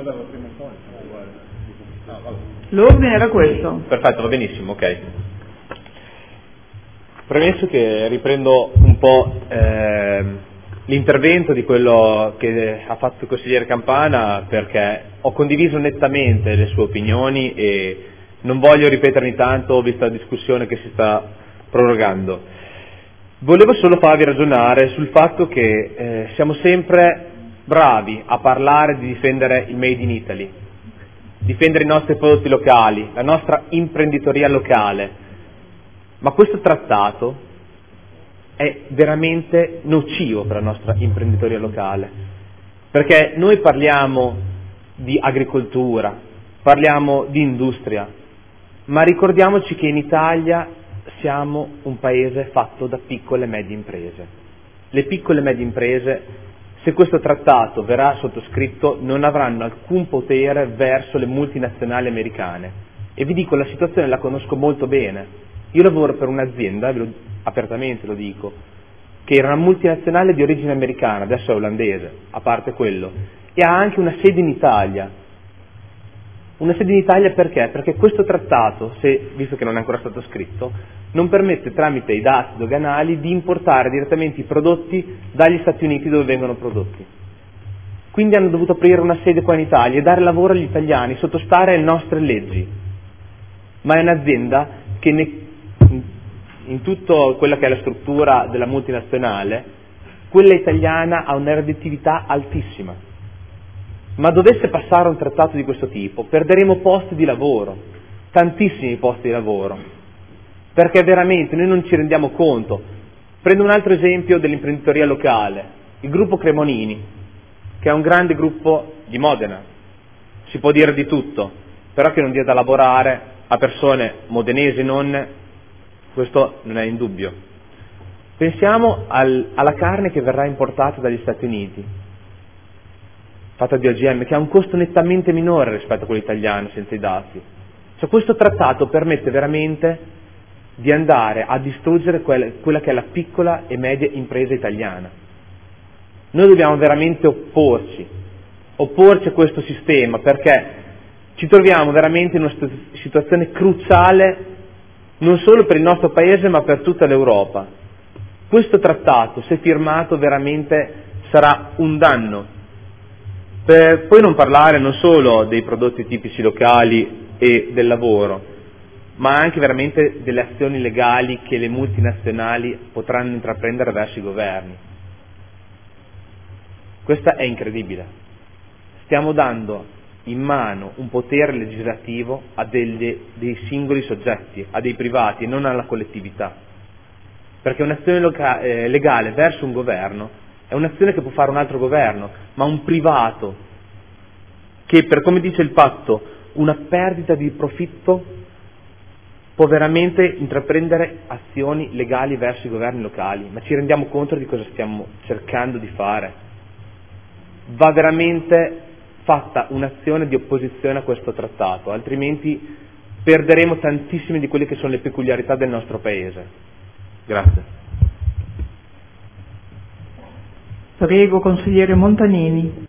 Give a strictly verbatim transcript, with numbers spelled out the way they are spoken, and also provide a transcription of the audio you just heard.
L'ordine era questo. Perfetto, va benissimo, ok. Premesso che riprendo un po' eh, l'intervento di quello che ha fatto il consigliere Campana, perché ho condiviso nettamente le sue opinioni e non voglio ripetermi tanto vista la discussione che si sta prorogando. Volevo solo farvi ragionare sul fatto che eh, siamo sempre bravi a parlare di difendere il Made in Italy, difendere i nostri prodotti locali, la nostra imprenditoria locale, ma questo trattato è veramente nocivo per la nostra imprenditoria locale, perché noi parliamo di agricoltura, parliamo di industria, ma ricordiamoci che in Italia siamo un paese fatto da piccole e medie imprese. Le piccole e medie imprese, se questo trattato verrà sottoscritto, non avranno alcun potere verso le multinazionali americane. E vi dico, la situazione la conosco molto bene. Io lavoro per un'azienda, ve lo, apertamente lo dico, che era una multinazionale di origine americana, adesso è olandese, a parte quello, e ha anche una sede in Italia. Una sede in Italia perché? Perché questo trattato, se, visto che non è ancora stato scritto, non permette tramite i dazi doganali di importare direttamente i prodotti dagli Stati Uniti dove vengono prodotti. Quindi hanno dovuto aprire una sede qua in Italia e dare lavoro agli italiani, sottostare alle nostre leggi. Ma è un'azienda che ne, in tutta quella che è la struttura della multinazionale, quella italiana ha una redditività altissima. Ma dovesse passare un trattato di questo tipo, perderemo posti di lavoro, tantissimi posti di lavoro, perché veramente noi non ci rendiamo conto. Prendo un altro esempio dell'imprenditoria locale, il gruppo Cremonini, che è un grande gruppo di Modena, si può dire di tutto, però che non dia da lavorare a persone modenesi non, questo non è in dubbio. Pensiamo al, alla carne che verrà importata dagli Stati Uniti, fatta di O G M, che ha un costo nettamente minore rispetto a quello italiano senza i dazi. Cioè, questo trattato permette veramente di andare a distruggere quella, quella che è la piccola e media impresa italiana. Noi dobbiamo veramente opporci, opporci a questo sistema, perché ci troviamo veramente in una situazione cruciale non solo per il nostro paese ma per tutta l'Europa. Questo trattato, se firmato, veramente sarà un danno. Per poi non parlare non solo dei prodotti tipici locali e del lavoro, ma anche veramente delle azioni legali che le multinazionali potranno intraprendere verso i governi. Questa è incredibile. Stiamo dando in mano un potere legislativo a delle, dei singoli soggetti, a dei privati e non alla collettività. Perché un'azione loca- eh, legale verso un governo è un'azione che può fare un altro governo, ma un privato che, per come dice il patto, una perdita di profitto può veramente intraprendere azioni legali verso i governi locali. Ma ci rendiamo conto di cosa stiamo cercando di fare? Va veramente fatta un'azione di opposizione a questo trattato, altrimenti perderemo tantissime di quelle che sono le peculiarità del nostro Paese. Grazie. Prego, consigliere Montanini.